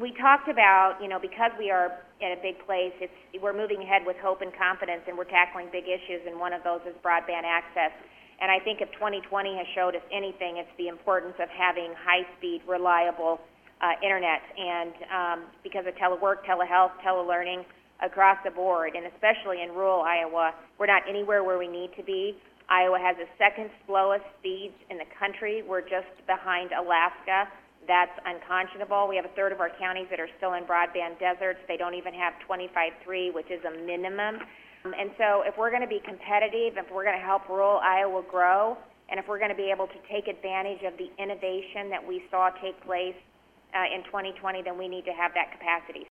we talked about, because we are in a big place, we're moving ahead with hope and confidence, and we're tackling big issues, and one of those is broadband access. And I think if 2020 has showed us anything, it's the importance of having high-speed, reliable internet, and because of telework, telehealth, telelearning across the board, and especially in rural Iowa, we're not anywhere where we need to be. Iowa has the second slowest speeds in the country. We're just behind Alaska. That's unconscionable. We have a third of our counties that are still in broadband deserts. They don't even have 25.3, which is a minimum. And so if we're going to be competitive, if we're going to help rural Iowa grow, and if we're going to be able to take advantage of the innovation that we saw take place in 2020, then we need to have that capacity.